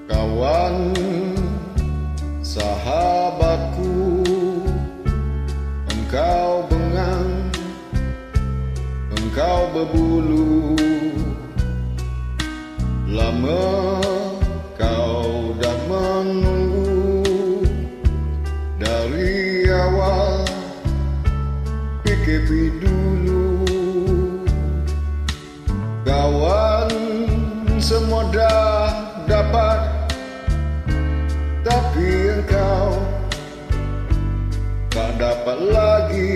Kawan, sahabatku, engkau bengang, engkau berbulu. Lama kau dah menunggu, dari awal PKP dulu. Kawan, semua dah dapat, tapi engkau tak dapat lagi.